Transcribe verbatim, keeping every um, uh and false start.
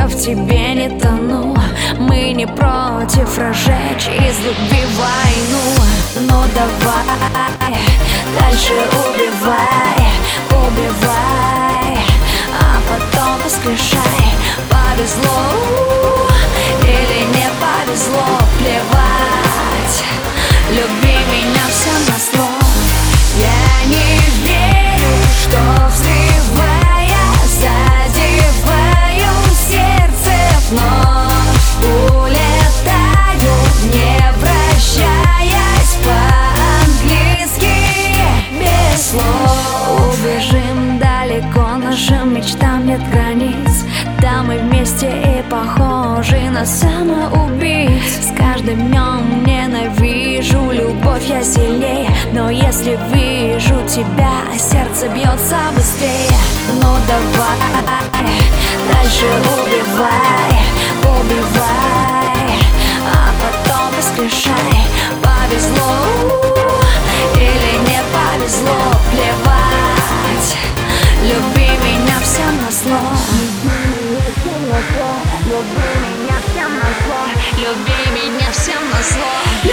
я в тебе не тону. Мы не против разжечь из любви войну. Ну давай, дальше убивай, убивай, а потом воскрешай. Повезло или не повезло, плевать, люби меня всем назло. Я не верю, что взрывая, задеваю сердце вновь. Улетаю, не прощаясь, по-английски без слов. Убежим далеко, нашим мечтам нет границ. Там мы вместе и похожи на самоубийц. С каждым днем ненавижу, любовь я сильнее. Но если вижу тебя, сердце бьется быстрее. Ну давай, дальше убивай, убивай, а потом воскрешай. Повезло или не повезло, плевать, люби меня всем назло. Люби меня всем назло, люби меня всем назло.